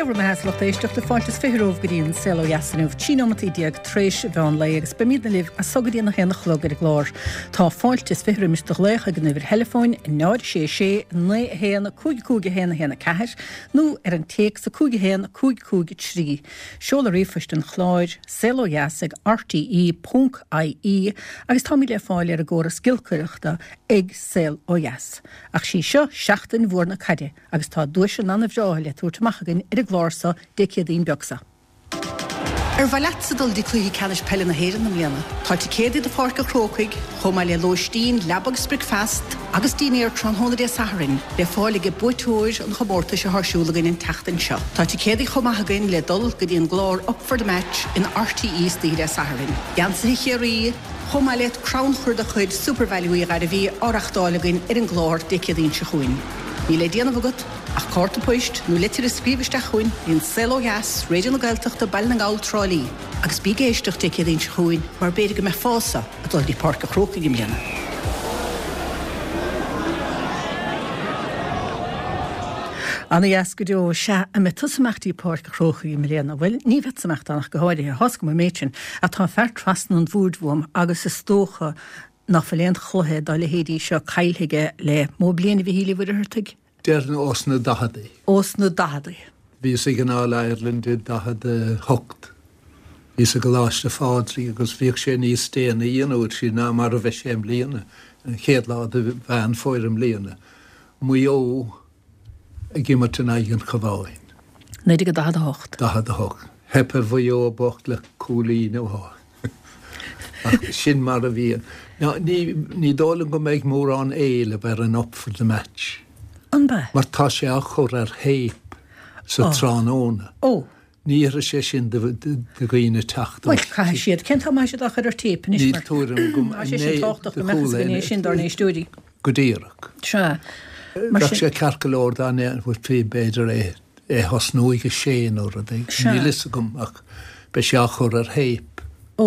Clever me heslach éisteach de fáiltas firóh goíonn selo jasanmh tíomatí diaag tréis bheán le agus bemíad na libh a sogadí na héna chlógar glár. Tá fáiltas fihrú mis lécha gan bhir telefóin in náid sé na héana cúige héna ceir nó an téic sa cúige héana cúige trí. Seola rifuist an chláir selo jasig RTE.ie agus tá mí le fáil ar a ggóra skillcuireachta ag sel ó jas. Ach sí seo seachtain bhór na caide agus tá dúis an anna bhráile túirtamachchagan ar a glársa déciadín beagsa. Bhaile sa dul dí chuí ceannis pelle na héan na mléana. Tá céad de fáca crócaig, chomáile lóistín, lebag spric fast, agus díine ar tronhóna dé saharin, le fáige buúir an chobórta se thsúlagan in teachtain seo. Tá céad chomachchagan le dul go dtíon glár up for the match in RTE stíre saharin. Gansa chéirí, chomáile crown chuir a chuid supervaluí ar a bhí áachtálagan ar an glár déciadín se chuin. Ní le déanamh agat ach cárta poist nó litir a scríbiste chuin in selo gas, réidir na gailteachta bail na gáil trálí, agus bí géisteach déciadín se chuin mar beidir go me fása a dul dí parca crócaig im léana. Anna jascudó se a me tusamachtaí páirca cróchaí mléana bhfuil ní vetsamachtanach go háide hosca mo méidsin a tá fear trasna an bhúdhm agus is tócha nach verléon chluthe dá le héadí seo cailthaige le mó bliana bhí híle bhfuir thuig. Dearna os na dahadaí. Os na dahadaí. Bhí sa gnáil Ireland i dahad hocht. Bhí sa go láiste fádrí agus bhíoh sé níos téana íonúir sí ná mar a bheith sé mbliana, chéad lá a bhean fóir mbliana. Muo a gimmart an aigen chobháin. Néidir go dahad hocht. Dahad hocht. Hepper bhó bocht le cúlaí nó há. Sin mar a bhíon. Ní dálan go méid mór an éile bar an up for the match. An ba? Mar tá sé a chur ar héip sa tránóna. Ní a sé sin de ghaoine techt. Well, cai siad. Cén tá mai siad a chur ar téip? Ní túrim gom a sé sin táchtach go mechas gine sin dar nééis stúdi. Go díireach. Se. Gach sé carcalór dáine bhfuil fé beidir é hosnúige séan or a dé. Ní lisa gom ach be sé a chur ar héip.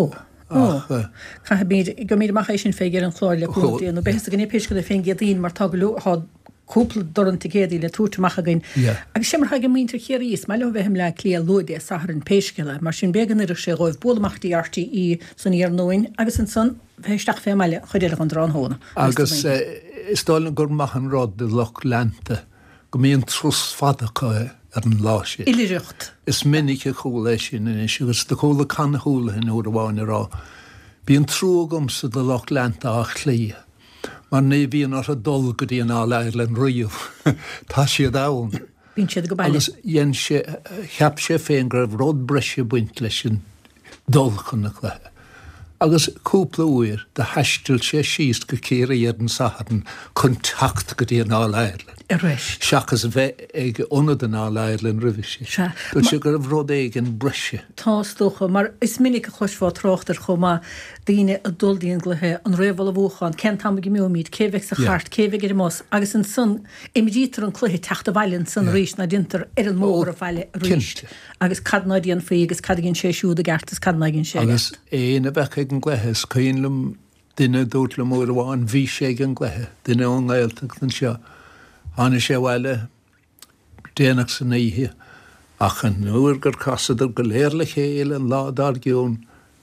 Ca bíd go míad amach sin féidir an chláir le cúltaí nó bésta gan épéis go le féin géadín mar tagalú há cúpla doranta géadaí le túirtamachchagan. Agus sé mar ha go míntar chéiríos me le bheithm le clí lóide a sahar an péisceile, mar sin began ar sé roibh bólamachtaí RTE san ar nóin agus an son bheitisteach fé meile chuidir an dránhóna. Agus is dálan gur mach an rod de loch lente go míon trús fadacha ar an láise. Ilireacht. Is minic a chúla sin in agus de chúla can chúla hin úr bháin rá. Bíon trúgum sa de loch lenta a chlí. Mar né bhíon ar a dul go dtíon á Ireland riomh. Tá siad ann. Bín siad go bailile. Agus dhéan sé cheap sé féin gur rud breise buint leis sin dulchan na chluthe. Agus cúpla uair de heistil sé síos go céir ar an saharan contact go dtíon á Ireland. Seachas bheith ag onad an á Ireland riviisi. Dúil sé gur bhród ag an breise. Tá stocha, mar is minic a chuisfá tráchtar chomá daine a duldíon gluthe an réhil a bhúchan, cen tam go miomíd, céheh sa chart, céheh ar mós, agus an son imidítar an cluthe techt a bhailinn san ríis na dintar ar an mór a bhaile ríist. Agus cadnaidíon faoi agus cadginn sé siúd a gartas cadnaiginn sé. Agus éana bheith ag an glethes, caonlam duine dúirt le mór bháin bhí sé an glethe, duine an gailteach an seo. Anna sé bhile déanaach saníthe ach an nuair gur casadar go léir le chéile an ládar giún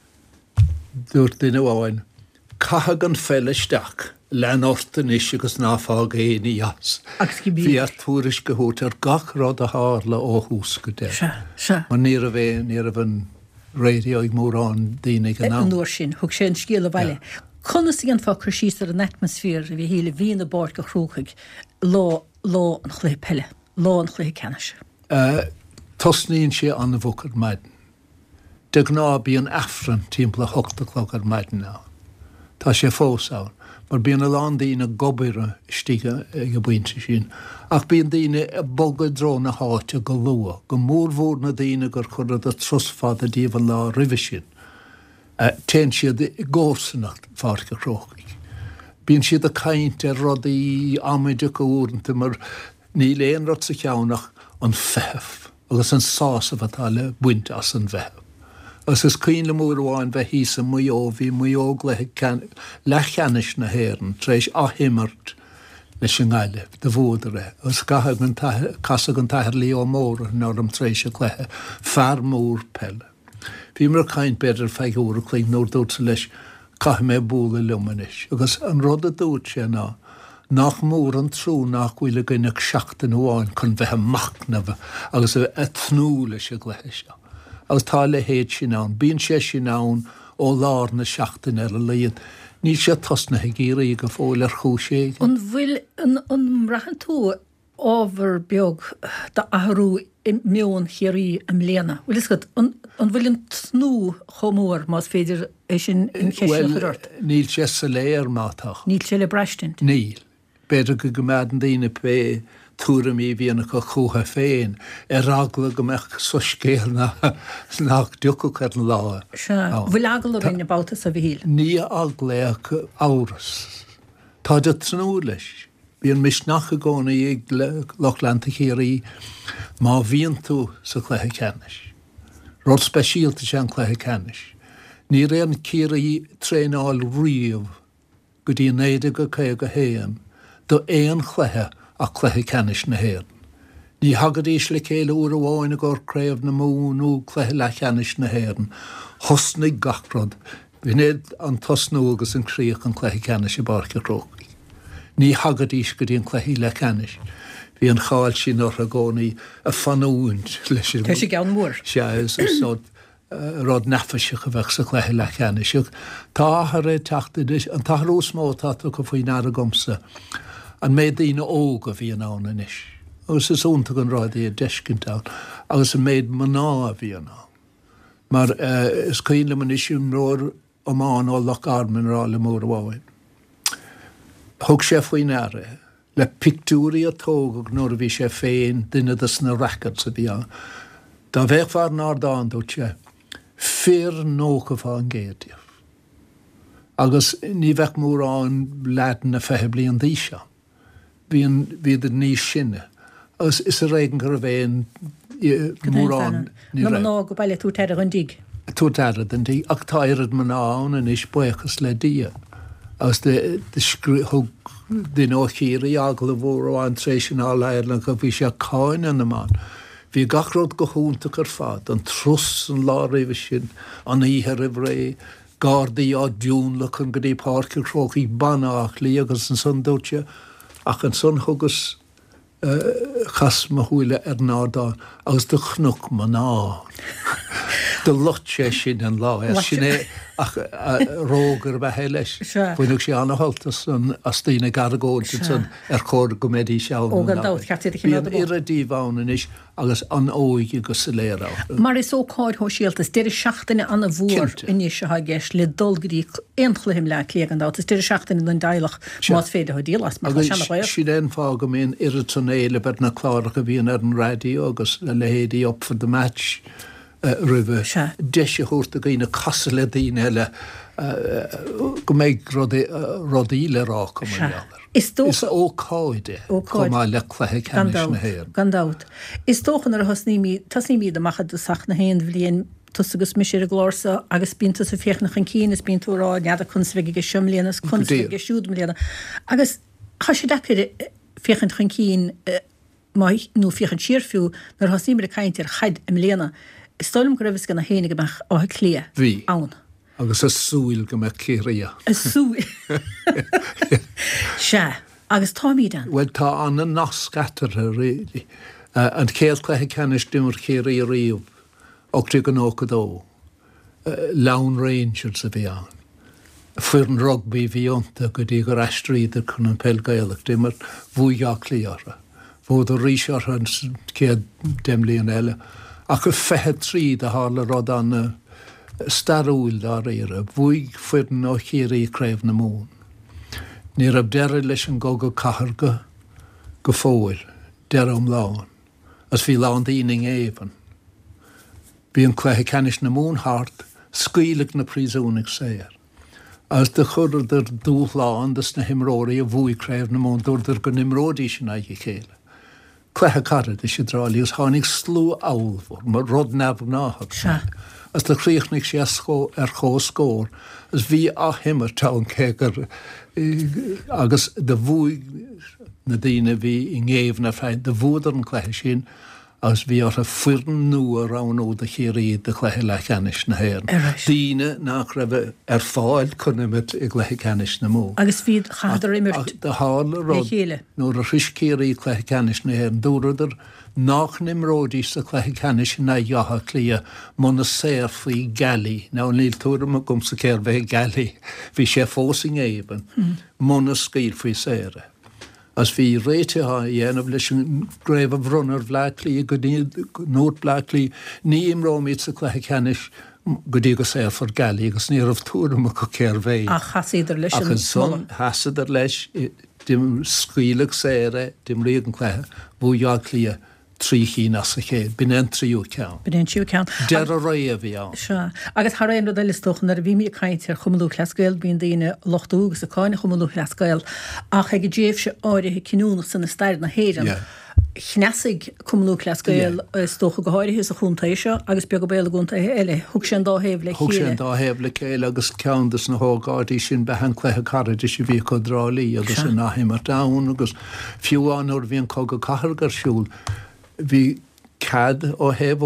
dúirt duine bháin. Cathag an fellisteach lean ortain is agus náfág éí as. Bhí ar túris go hút ar gach rád a hár le óhús go dé. Mar ní a bhein radio ag mórrán daine gan ná. An nuair sin, thug sé an scíal a bhaile. Conas an fácr síos ar an atmosfér a bhí híle bhíon a bord go chrúchaig lá an chluthe pelle, lá an chluthe ceannis. Tosníonn sé an na bhócar maidin. De gná bí an affran timppla 8 o'clock ar maidin ná. Tá sé fós ann, mar bíon a lán daoine gobire stíige ag a buinte sin. Ach bíon daoine a bogad drón na háte go lua, go mór mhór na daoine gur chur a trosfad a díomh lá rihi sin. Ten siad gósannacht fáca cróchaig. Bíon siad a caint ar rudaí amiide go úranta mar ní léon rud sa cheannach an fehef, agus an sás a bhatá le buint as an bheith. Agus is cuoin le mór bháin bheith hísa muo bhí muog le cheannis na héan, tréis a himmart leis an gáileh, de bhódare, os casa an taithir lí ó mór ná am tréise cléthe, fear mór pelle. Bhí mar caint beidir feigúra clín nóir dúirsa leis caith mé búla lumanis, agus an rud a dúirt sé ná, nach mór an trú nach bhfuil gine seachtain bháin chun bheitthe macnamh agus a tnúla se gléthe se. Agus tá le héad sin án, bíon sé sin án ó lár na seachtain ar a líon. Ní sé tosna géirí go fóil ar chúsé. An bhfuil an rahan tú ábhar beag de ahrú mion chéirí am léana. Bhfuil is an bhfuil an tnú chomór más féidir é sin cheisirt. Níl sé sa léir mátach. Níl sé le breistint. Níl. Beidir go meadan daoine pé túra mí bhíonna go chucha féin, ragla go meach so scéal nach ducha chu an lá. Bhfuil agal a bhíine báta sa bhíl. Ní agléach áras. Tá de tnú leis. Bhíon mis nach a gcóna ag Lochlanta chéirí má bhíon tú sa chluthe ceannis. Rod speisialta sé an chluthe ceannis. Ní réon chéirí tréáil riamh go dtí néide go cé go héan do éon chluthe a chluthe ceannis na héan. Ní hagad éis le céile uair a bháin a gur créamh na múnú chluthe le ceannis na héan. Thosnaigh gachrod, bhínéad an tosnú agus an críoch an chluthe ceannis i barca rócaí. Ní hagad éis go dtíon chluthe le ceannis. Bhí an cháil sin or a gcónaí a fanúint leis. Tá sé gan mór. Se rod nefeise go bheith sa chluthe le ceannis. Tá ré teachta an tarús mótá go faoin ar a gomsa. An méid ína óga bhí an ána inis. Agus is únta an ráid é deiscintá, agus an méid maná a bhí an á. Mar is caoine man isisiún róir amán ó Loch Arman rá le mór bháin. Thug sé faoin aire, le pictúrí a tóg nóir bhí sé féin duine na records a bhí an. Tá bheith far ná dáin dút sé, fear nócha fá an géadíomh. Agus ní bheith mór an leatan na fethe bliain díise. Bhí a níos sinne. Agus is a réigen gur bhéin mór an. Na ná go bailile tú tead an dig. Tú tead an dig, ach táirad man án an is buchas le dia. Agus de óchéirí agla bhór an trééis sin á leirlan go bhí sé cáin an amán. Bhí gachród go húnta gur fad, an trus an láréimh sin, an ihe ré, gardaí á dúnla chun go dtí páirce tróchaí banach lí agus an son dúirte, ach an son thugus chasma thuile ar nádá, agus do chnuk man ná. De lot sé sin an lá, sin é ach rógur bheit hé leis. Bhuiinnig sé anna haltas as tíine garagóil san ar chóir go médí seán. Ógan dát, cheartí a chinad ar a díomháin is agus an óige go sa léirá. Mar is ó cáid ho síaltas, déir seachtainna anna bhór iní se ha gceis le dulgadí éonchluim le légan dát, is déir seachtainna an dailech más féidir ho dílas. Si den fá go mén irritonéile ber na chláracha bhíon ar an radio agus le lehéadí op for the match. Ribh deise thuirta go ina casa le daoine eile go méid rodíle rá go Is ócáide má le chluthe ceannis na héan. Gandát. Is tóchan ar tasníí amachchad do sach na héan bhlíon tus agus mis sé a glósa agus bínta sa féchnach an cín is bín túrá nead a chunsveige siomléanas chunsveige siúdmléana. Agus cha sé dechar féchan chun cín nó féchan siirfiú nar hasníime a caiintir chaid am léana. Stolum go raibh gan na hénig amach á clia. Bhí. Ann. Agus a súil go me céiria. A súil. Se, agus táí den. Well tá anna nach scatar a rédi. An céal chluthe ceannis dimar céirí riomh, ochtaí go nócadó. Lone Rangers a bhí an. Fuir an rugby bhíonta go dtí gur aistríidir chun an pelgailach dimar bhuiigeach líara. Bhód a rísear an céad demlíon eile. Ach go fethe tríd a hála rod an starúil dá réire, bhuaig fuirin ó chéirí craibh na mún. Ní rab deire leis an go catharga go fóil, deire láin, as bhí lán daoine éhan. Bí an chluthe ceannis na mún hart, scuileach na príosúnach séir. As de chuidir dúchláán das na himróí a bhuaig craibh na mún dúidir go nimródí sin aige chéile. Chluthe carad is sé drálaí, as tháinig slú áilmhór, mar rud nabh náthach. as le chríochnig sé chó scór, as bhí á himar tá cégur agus de bhúig na daine bhí I ngéimh na féin de bhúdar an chléthe sin, as bhí ar a fuirin nua rán ó de chéirí de chléthe le cheannis na héir. Daine nach raibh fáil chunimid I chléthe cheannis na mó. Agus bhí chadar imirt de hála rud nóair a riscéirí chléthe cheannis na héir dúradar nach nimródí sa chléthe cheannis na dheotha clia muna séir faoi galí. Ná níl túra a gom sa céir bheith galí, bhí sé fósing éban, muna scír faoi séire. As bhí réite dhéanamh leis an gréibh bhrunnar bhlaclí go nót bhlaclí ní imrómid sa chléthe cheannis go dtí go séir for galí agus ní rah túra go céir bhéh. A chasíidir leis an son hasaidir leis dim scuileach séire, dim riad an chléthe, bhúheag clia trí chin as a chéad, bin an tríú ceann. Bin an tríú ceann. Der a ré a bhí an. Seo. Agus thar aon rud eilistochan ar bhí mí caiint ar chumlú chlascail bíon daine lochtúgus a cáinna chumlú chlascail ach ag déobh se áirithe cinúnach san na stair na héireann. Chneasig cumlú chlascail stocha go háirithe a chuntaí seo agus beag go béla gúnta eile, thug sé dá héamh le chéile. Thug sé dá héamh le chéile agus ceandas na hógádaí sin behan cléthe caride sé bhí go drálíí agus in náhimar dán agus fiúán or bhíon cóga cathargar siúl. Bhí cad ó hebh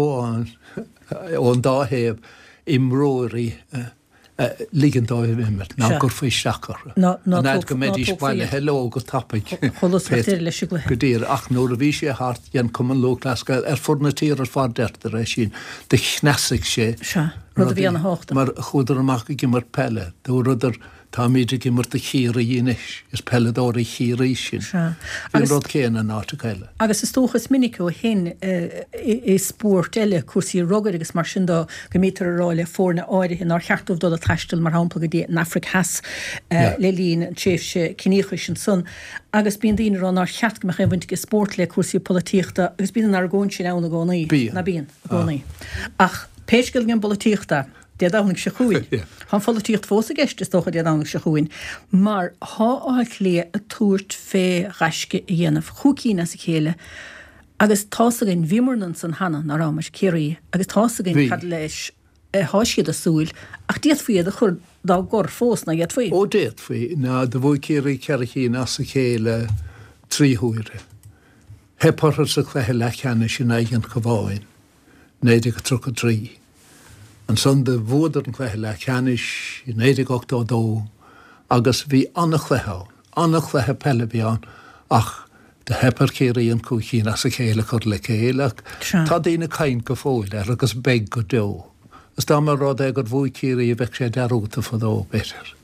ón dá hebh imróirí lígan dá hebh imirt, ná gur faoi seachar. Náid go méid íspaile heló go tapig. Cholas tíir leis go. Go dtír ach nóair a bhí sé hart dhéan cuman lóglascail forna tír ar fád deirtar éis sin, de chneasig sé. Rud a bhí an háachta. Mar chúdar amach go gimar pelle, dú rudar tá míidir gimar de chéirí inis, is pelledóirí chéirí sin. Bhí rud céan an átacaile. Agus is tóchas minic ó hen I sport eile cuasí rugad agus mar sin dó go mítar aráile fórna áirithe nar cheartúh dó a taistil mar hámpla go dtí an Afric has le lín tréimh sé ciníocha sin son. Agus bíon daoine rá nar cheart go mé bhaint go sport le cuasí polítíochta, agus bíon ar gcóin sin anna gcónaí. Na bíon gcónaí. Ach péisgil gan polítíochta déadánnig se chuin. Han folletíocht fósa geiste stocha déadánnig se chuin. Mar há áil lé a túirt fé raisce dhéanamh chucína sa chéile, agus tásagan bhímornan san hana na rámas céirí, agus tásagan cad leis háisiad a súil, ach déad faoiad a chur dá gor fós na ghead faoi. Ó déad faoi, ná do bhfuil céirí ceiricína sa chéile tríthúire. Hepar sa chléthe le cheanna sin aigen go bháin, néidir go trucha trí. An son de bhódar an chléthe le cheannis I 1982 agus bhí annach chléthe pelle bhíán ach de hepar céirí an cúchín as a chéile chur le chéileach tá daoine cain go fóil agus beg go dó. Is dá mar rád gur bhúi céirí a bheith sé dearúta fadó betir.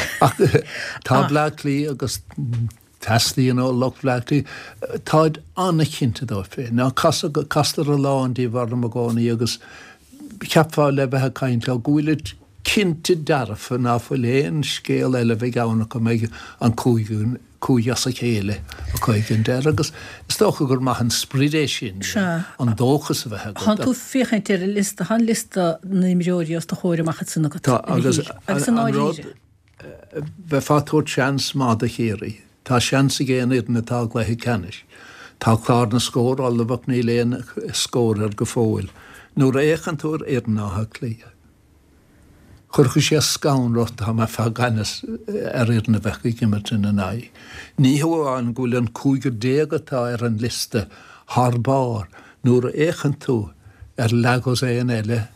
Tá blaclí agus Tasty and all look blackty. Táid anna cinnta dó fé. Ná castar a lán dí bhar na magóna agus ceapfá le bheithe caint le gúilid cinnta darfa ná fuil éon scéal eile bheith gána go méid an cúias a chéile a chuigin der agus stocha gur maith an spridéis sin an dóchas a bheithe. Han tú féchaint ar lista, han lista na imróí os do chóir machchat sanna go. Agus an rád bheith fátóir seans mád a chéirí. Tá seans a géanaad na tá glethe ceannis. Tá clár na scór all bhah ní léon scór ar go fóil. Nuair échantúir ar nátha clia. Churcha sé scán rot ha me fá ganas ar na bhecha gimmert in na nai. Ní hóáin gúil an cúigur déagatá ar an liste harbár nuair échantú ar legos éon eile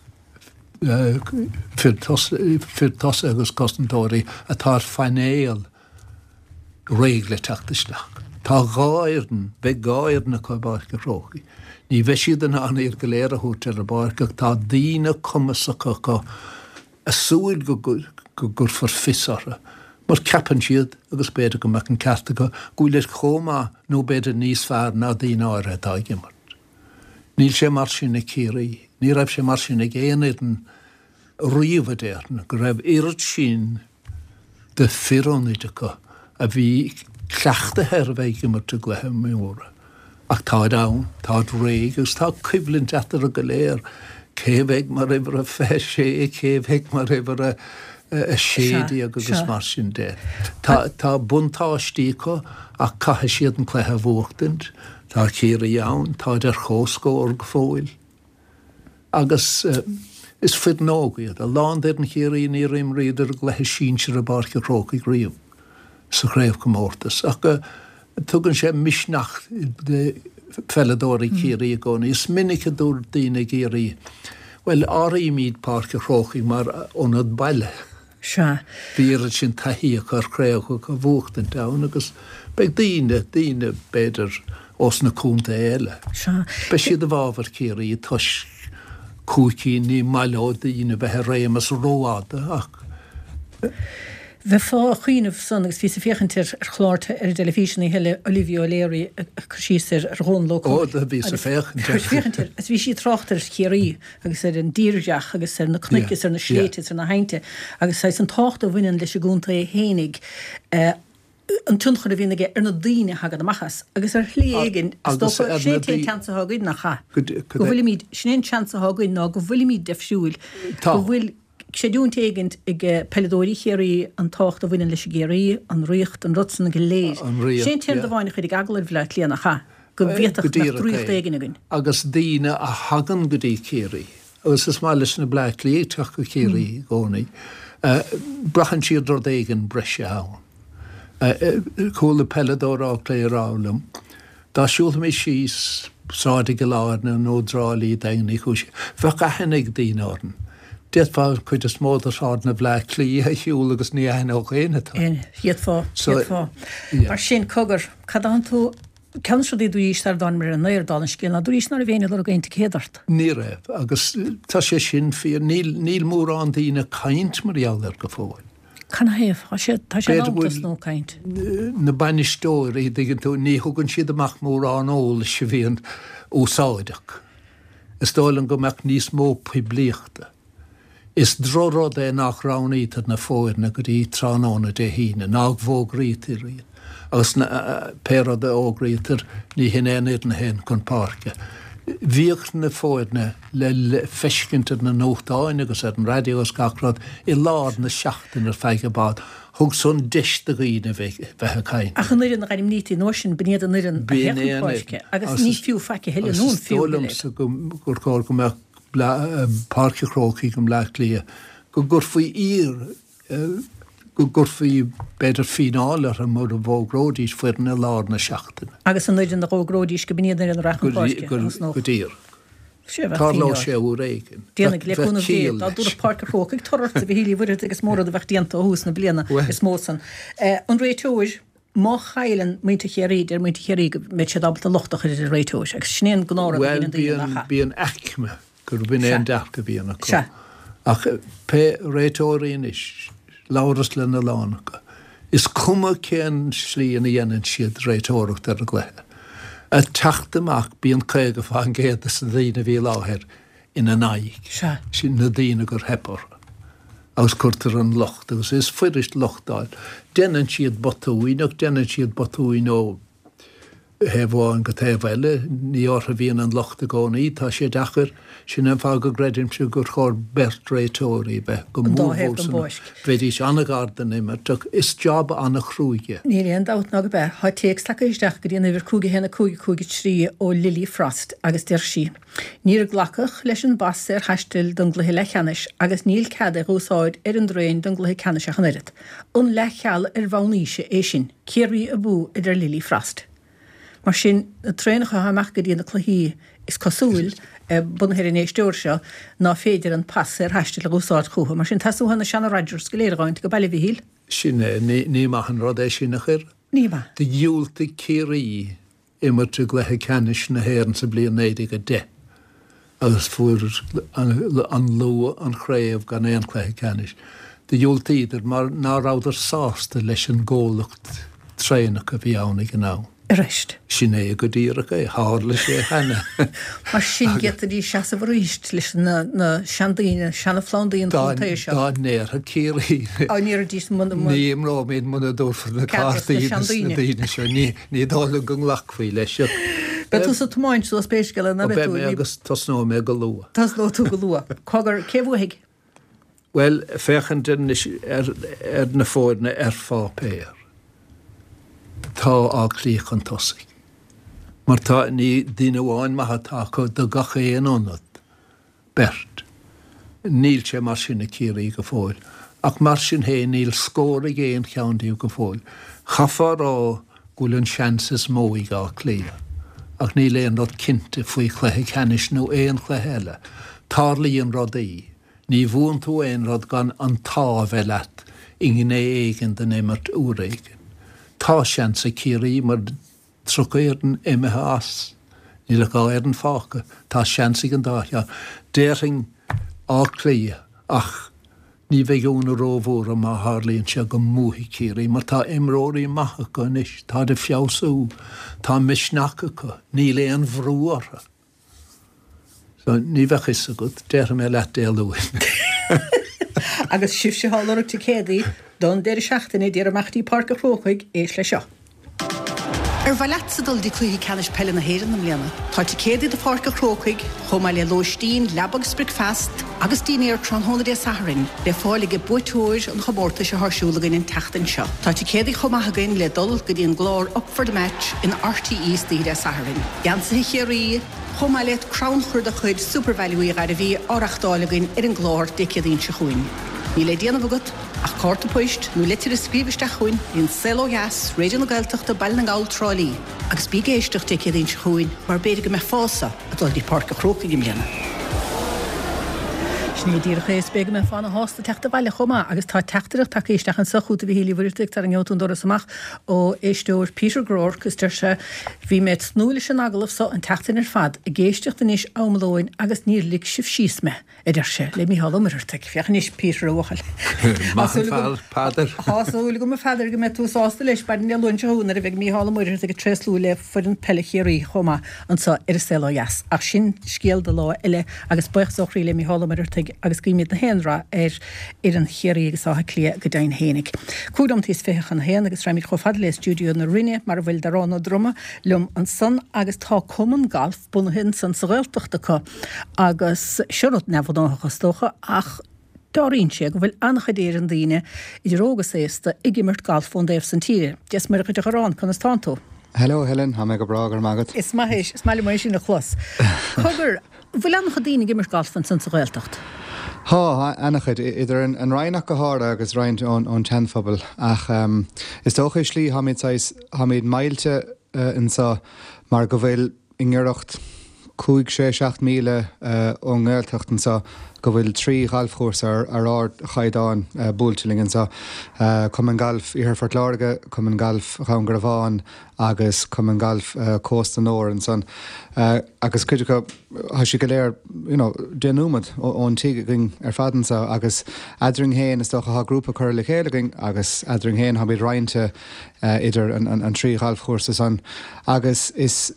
fyr tos agus costantóirí atá fanéal régle teachtasteach. Tá gáirn, bheith gáirna chu barca róchi. Ní bheith siad an anna ar go léir a hút ar a barcach tá dína cumasacha a súil go gur for fisara. Mar ceapan siad agus beidir go meach an cearta go gúilir chomá nó beidir níos fearr ná dína áire dá gimmart. Níl sé mar sin na céirí, ní raibh sé mar sin na géanaid an riomhadéirna go raibh irid sin de firónidecha a bhí cleachta herbheith gimmart a glethe móra. Ach táid ann, táid réig, agus tá cuiblint etar a go léir, céimhéig mar ibar a feisé, céimhéig mar ibar a sédi agus mar sin dé. Tá buntáistíco ach cathe siad an clethe bhuachtant, tá céirí ann, táid ar chóscóir go fóil. Agus is fyd nógad, a lán yn chéirí ní rym rydr glehe sínsir a barc a rog I gríom, sa chréf gomórtas. Ac tugan sé misnach de felladóri chéirí gón, is minnig a dúr dýna géirí. Wel, ári míd barc a rog I mar onad baile. Sure. Bír sin tahí a chur chréach a bhúcht an dawn, agus beg dýna beidir os na cúnta eile. Sure. Be siad a bháfar céirí tos cúcí ní mailó dýna bethe réimas róáda ach. Bheit fá chuoineh san agus fís a féchantir chláirte telefísin I heile Olivia O'Leary síir rón lo. Ó, da bhí sa féchantir. Féchantir, as bhí sí trochtar chéirí agus an díirdeach agus na cnuicgus na sléitis na hainte agus an tácht a bhainean leis a gúnta hénig an tunchar a bhíige na daine hagad amachchas agus hléigen sé chance hagaid nach cha. Go bhfuil míid snéon chance hagaid ná go bhfuil míid defisiúil. Go bhfuil séún tegent ag pelladóí chéirí an tácht a bhainean leis géirí an riocht an rotsan a léir. Sé tíir a bháinna chuid aglair bhleat líana cha. Go bhéach drúcht éigen agin. Agus dína a hagan go dtí céirí. Agus is má leis na bleach léiteach go céirí gcónaí. Brachan siad dro éigen breise hán. Cúla pelladóra léirálam. Tá siúil mé síos sáide go láirna nó drálí daingní chúise. Bheach a hennig dínáran. Diet fá chuid a smódar sána bleach lí a hiúil agus ní aine ó chéine tá. Hiad fá. Mar sin cogur, cadán tú cean seo dú ís ar dáin mar an néirdáin cin a dúís nar a bhéine le gainte cédart. Ní raibh, agus tá sé sin fí níl mór an dína caint mar eallar go fóil. Can héh, tá sé nátas nó caint. Na banistóir í dginn tú ní thugann siad amach mór an óil se bhíon úsáideach. Is dálan go meach níos mó pibliachta. Is drorod nach ránaí tad na fóir na go dtí tránána de híine, nág bhógrítir riad. Agus na pérad a ógrítir ní hinéir na hen chun parke. Bhíocht na fóirne le feiscintir na nóchtáin agus an radios gachrad I lád na seachtain ar feige bad. Thug son deiste gíine bheithe cain. Ach an nuirin a gaim nítí nósin bníad an nuirin a heachn páisce. Agus ní fiú feice heile nún fiú. Gur cór go meach parke chróí gom leach lia. Go gurfaí go gurfaí beidir finálar a mór a bhógródís fuir na lád na seachtain. Agus an nuirin a bhógródís go bníad ar an rachn páisce. Go dír. Carlo sé úr éigen. Déannig le chuna bhíad, a dúr parke chróig torart a bhílí bhuiir agus mór a bheith dianta a hús na bliana is mósan. An réitóis, má chailen muinte chéiríd muinte chéirí me sé dabal a lochtach ar réitóis, agus snéan gnára bí an echme. Gur bin éon deach go bhíanana chu. Ach pe réitóiríon is láras le na lánacha. Is cuma céan slíana dhéanaan siad réitóireacht ar a gléthe. A teachtamach bíon chuig go fáin géad sa dtíine bhí láthir ina naig. Sin na dtíine gur hepar. Agus cuirtar an locht, agus is fuirist lochtáil. Déanaan siad botúin, ach déanaan siad botúin ó hefháin go tahile, ní ortha bhíon an locht a gcónaí, tá sé dachar sin an fá go greidim se gur chóir bert réitóirí be go mór bheitís anna gardan imar, is job anna chrúige. Ní réon dát ná go beth, há téex take isteach go dtíana bhir cúige hena cúige trí ó Lily Frost agus deir sí. Níor glacach leis an bas ar heistil don gluthe le cheannis agus níl ceada úsáid ar an dréin don gluthe cheannis a chanirid. Un le cheall ar bháníise é sin, céirí a bú idir Lily Frost. Mar sin na trénacha haach go dtíana chluhíí is cosúil bunhéir in éistóir seo ná féidir an pass ar heistil le úsáid chuha, mar sin tasúhanna seanna Rogers go léiráint go bailile bhíhíl. Sin ní maihan rud é sin nach chuir? Ní ba. De dúlta céirí imar tú gluthe ceannis na héann sa blion néide go de. Agus fuair an lua an chréamh gan éon gluthe ceannis. De dúlta idir mar ná ráidir sásta leis an ggólacht trénach a bhí annig an ná. Reist. Sin é go dtíracha é hála sé hena. Mar sin get a dí seasa bhríist leis na seandaíine, seanna fládaíon táir seo. Dá néir a céirí. Á níor dís muna Ní mráid muna dúrfa na cátaíine na daine seo, ní dála go lachfaí leis seo. Bet tú sa tomáint sú a spéisgeile na betú. Be agus tas nó me go lua. Tas nó tú go lua. Cogur céhhuaigh? Well, fechan den na fóidna fá péir. Tá á clíoch an tosaigh. Mar tá ní duine bháin maithe tá chu do gacha éonionad bert. níl sé mar sinna círaí go fóil. Ach mar sin hé níl scóra géon cheandaíú go fóil. Chafar ó gúlann seanses móí gá clia. Ach ní léon rod cinnte faoi chluthe cenis nó éon chlutheile. Tarlaíon rod í. Ní bhúan tú éon rod gan an tá bhelet ingin é éigen den émart úréigen. Tá seansa círaí mar trocéirn imethe as. Ní le gá an fácha. Tá seansa an dáithia. Déring á clia ach ní bheith gúna rómhór am a hárlaíonn se go múthaí círaí, mar tá imróirí maithe go inis, tá de fiosú, tá misneacha go, ní léon bhrúartha. So ní bheith is a go, déir mé le déalúin. Agus sibh sé hálar te cédaí, don déir seachtainna déar amachtaí Parc a Chrócaig éis le seo. Bhaile sa dul dí cluí ceannis pelle na héan am léana. Tá te cédaí de Parc a Chrócaig, chomá le lóistín, lebag Sprigfast, agus tíine ar Tronhóna Saharin, le fáige buúir an chomórta se thsúlagan in teachtain seo. Tá te cédaí chomathagain le dul go dtíon glór up for the match in RTE Stíre Saharin. Jansa chéirí, chomá le crown chuir a chuid supervaluí gar a bhí áachtálagan ar an glór decéadín se chuin. Ní le déanamh agat ach cárta poist nó litir is scríbiste chuin in Selo Gas, réidir na Gaeltachta bail na gáil trálí, agus bí géisteach decéadín se chuin mar beidir go me fása a dul dí Parc a Chrócaig im léana. Sní dír chéis beag me fána hásta teachta baile chomá, agus tá teachtarach take isteach an sachuúta bhí hílíhirteach tar an gceotún doras amach ó éisteúir Peter Groar gus tar se bhí méid snúla sin agalah so an teachtain ar fad a géisteach den is amlóin agus níor lig sibh síosme idir se le mí hallmarteach fiochan is Peter óchail. Hásúla go me fadar go me túsásta leis bar ne lunseúnar a bheith mí hallmarteach a treslú le for an pelechéirí chomá an sa ar Selo Gas. Ach sin scéal de lá eile agus buchsachrí le mí hallmarteach agus gríimiid na héanra ar an chéirí agus átha clia go dain hénig. Cúdam tís féchan héan agus raimid chofad le stúdiú na rinne mar bhfuil darrán droma lum an san agus tá cuman galf buna hin san sa réilteachta có agus siúrad nefadócha stocha ach dáín sé go bhfuil annachadéir an daine idir ógus éasta igimmert galf fón déobh san tíre. Des mar go dearrán chun tántó. Hello Helen, ha me go bragar magad. Is maithis, is mai sin na chlos. Cogur, bhfuil annachadíine gimmert galf fan san sa réilteacht? Ha, annachid, idir an reinach go hára agus reint an tenfabal ach is tócha slí ha méid mailte in sa mar go bhfuil ingeiracht 5-6 míle ó ngéilteachtan sa go bhfuil 3 galfchúrs ar áard chaidáin búltilingin sa cum an galf ihar fortláirge, cum an galf chaun graván agus cum an galf cósta nóir an san agus cuidir go si go léir denúmad ón tíiging ar fadan sa agus adring héin is docha ha grúpa chuir le chéileging agus adring héin ha bíd reinte idir an 3 galfchúrsa san agus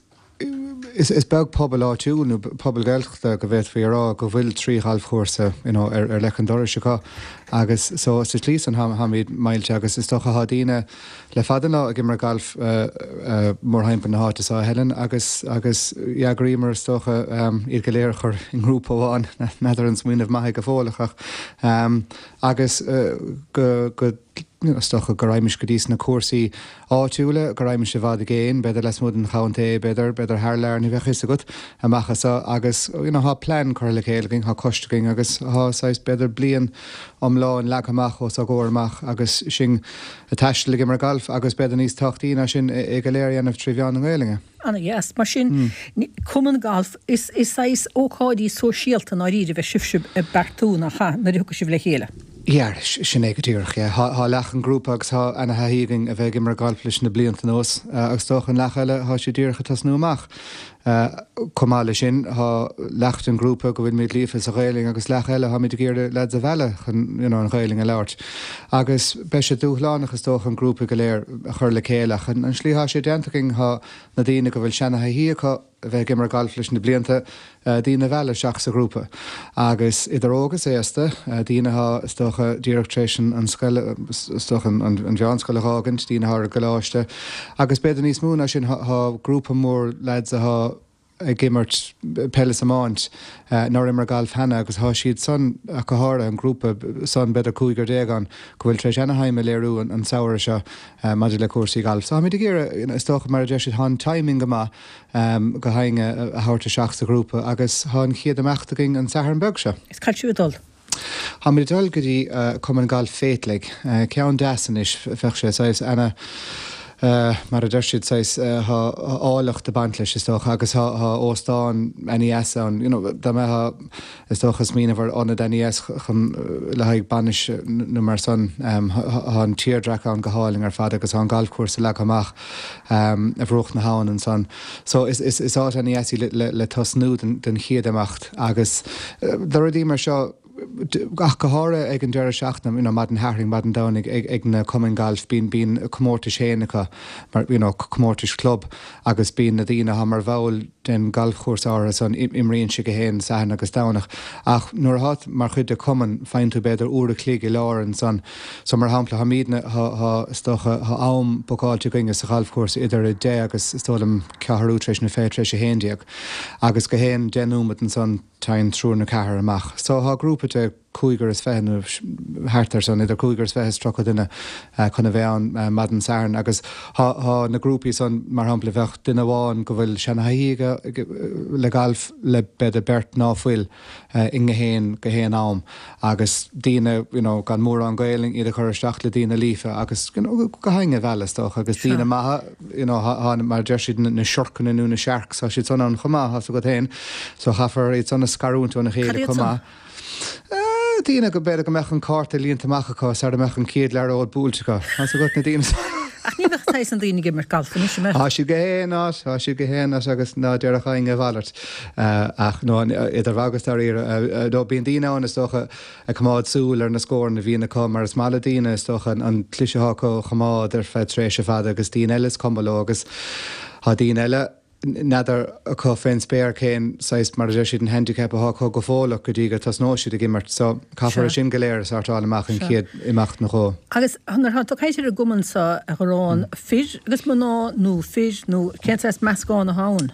is beg pobl áitiúnú pobl geilchta go bheith férá go bhfuil 3 galfchúrsa ar lechandóir seá agus so is lís an hamid mailte agus is stocha hadíine le fadanna a gimmar galf mór haimpan na háta sa helen agus jaagrímar stocha iad go léir chur in grúpa bháin neidir an smúineh maithe go fólachach agus go stocha go raimiis go dtís na cuasaí áitiúla go raimiis se bhd a géin, beidir les múd an chaanté beidir haarleir ní bheith is a gut amachchas agus há plan chuir le chéilging, há costaging agus hááis beidir blian am lá an lechaach ó sa ggóirmach agus sin a taiiste le mar galf agus beidir níos taachtaí na sin ag go léir anmh tríbheán an ghailinge. Anna, yes, mar sin cuman galf is sais óáidí sóisialta ná ríidir bheith sibsib bertúna cha na thucha sibh le chéile. Iar sin é go dtíirech, há lechan grúpa agus há ana haíing a bheith immar galflis na blianta nós agus tócha an lechaile há sé ddíircha tas nuamach. Comáile sin há lecht an grúpa go bhfuil míid lífas a réiling agus lechaile há míid géir le a bheile an réiling a leirt. Agus be sé dúlánach is tócha an grúpa go léir chur le céalach an slíthá sé dentaging há na daine go bhfuil sena haícha bheith immar galflis na blianta dína bheile seach sa grúpa. Agus idir ógus éasta dína há stocha directration an scoile stocha an bheanscoile hágant, dína há goláiste. Agus beidir níos múna sin há grúpa mór leids a há gimmert pelle amáint nar immar galf hena agus há siad son a go hára an grúpa son beidir cúigur dégan go bhfuil treis Anaheim a léirú an saoir se maidir le cuasaí galf. Sa míid géire is tócha mar de há timing go má go hainge a háirta seach sa grúpa agus há an chiad amachtaing an sahar an beg se. Is caiilsiú dul? Ha mé dul gotí cuman gáil féitlig, ceann deasan is fech sé sais ana mar a dúirsiid sais álacht de bant leis is tócha agus óstáin NES an da me is tóchas mína bhar anna NES chun le haig banis nó mar son an tíordracha an goáling ar fad agus an galfcuasa le amach a bhrucht na háin an son. So is áit NES le tosnú den chiad amacht agus dar dí mar seo gach gothra ag an deire seachnam mad an haring mad an danig ag na Cumann Gailf bín commórtais héanacha mar commórtais club agus bín na dtíine ha mar bhil den galfchúrs áras an imríonn si go héin sahan agus dánach ach nuair hat mar chud de Cumann féin tú beidir úra clíige leir an son so mar hampla ha míadna stocha am bogáilte goinge sa galfchúrs idir i dé agus stólam ceathrú treis na fé treis a héindiaag agus go héin denúmat an son tain trú na cethir amach. So ha grúpa de cúigar is fehan hátar son idir cúigar is fehes trocha duine chuna bhean madan saran agus ha na grúpi son mar hampla bheith duine bháin go bhfuil sena haíige le galf le bed a bert náfuil inge héin go héin am agus díine gan mór an gailing iad a chur isteach le díine lífa agus go hainge bhealastoch agus díine maithe mar deirsid na seorcan inú na searc so siad son an chumá has go héin so chafar iad son na scarúntú na chéile chumá. Dína go beidir go meach an cáta líonnta machachá ar a meach an céad lear ód búlteá. An sa got na díana. Ach ní bheith an daoine gimar galfan is me. Siú go héanaás agus ná dearach inge bhhaart ach nó idir bhagus ar dó bíon díine is socha a chamád súil ar na scóir na bhíonna com mar is mála díine is socha an cliseá go chamád ar fed trééis a fada agus dín eiles combaló agus há dín eile nadidir a có féin spéir céin sais mar siad an handicap a go fólach go dtí go tas nóisiad a gimmart so caafar sin goléir sartáil amach an chiad imacht na chó. Agus nar hat caiidir a gumann sa a gorán fis agus man nó fis nó cén meascáin na hán.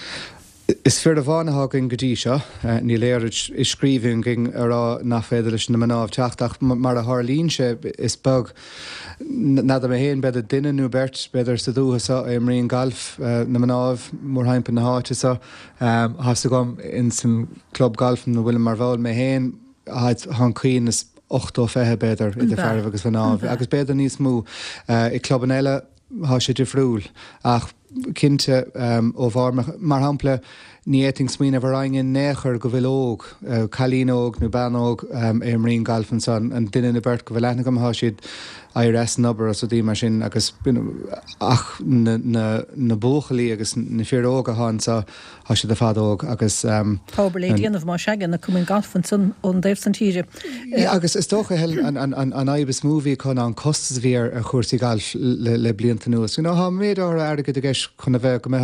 Is fear a bháinetha gin gotí seo, ní léir is scríbhún gin ará nach féidir leis na manámh teachtach mar a Harlín se is bag nad am héin beidir duine nó bert beidir sa dúchasa imríon galf na manámh mór haimpa na háite sa has gom in san club galfan na bhfuil mar bhil mé héin an cuioin is 8 fethe beidir i de fearh agus fanámh agus beidir níos mú i cluban eile há sé difriúil ach cinnte ó bhar mar hampla ní éting smína bhar aingin néchar go bhfuil óg chalínóg nó banóg imríon galfan san an duine na bert go bhfuil leithna go há siad IRS number as dí mar sin agus ach na bóchalí agus na fearóga há sa há siad a fadóg agus Tábal díanamh má segan na Cumann Galfan san ón déobh san tíre. Agus is tócha an aibis múví chun an costas bhíar a chuirsaí galf le blianta nuas. Ha méadar airgad a gceis chuna bheith go